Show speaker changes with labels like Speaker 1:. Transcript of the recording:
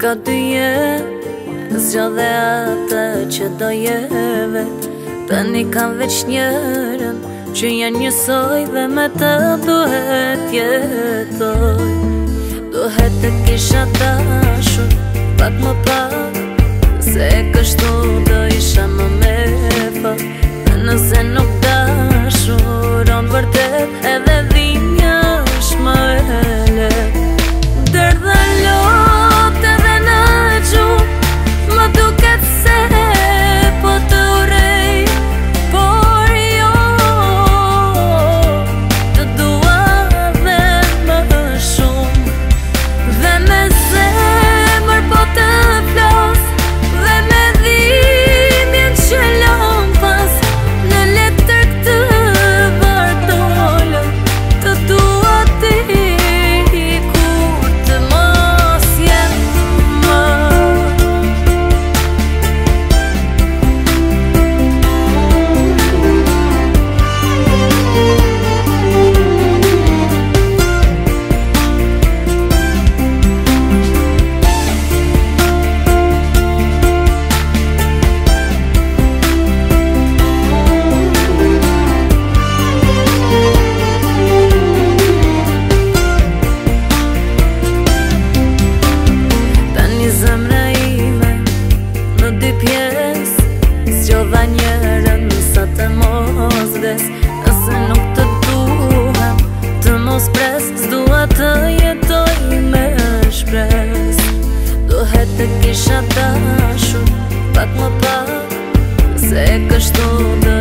Speaker 1: Ka dy jetë, zgjodhe atë që do jeve. Tani kam veç njërën që janë njësoj dhe me të duhet jetoj. Duhet të kisha dashur pak më pak, se kështu do isha më me pak. Dhe nëse nuk dashuron vërtet, edhe dhinja është më e lehtë. Derdha lot edhe në gjumë, më duket se po të urej, por jo, të dua dhe më shumë. Dhe me zemër po të flas, dhe me dhimbjen që lëm pas, në letër këtë vardolë, të dua ti. Zemra ime në dy pjesë, zgjodha njërën sa të mos vdes. Nëse nuk të duhem, të mos pres, s'dua të jetoj me shpres. Duhet të kisha dashur pak më pak, se kështu do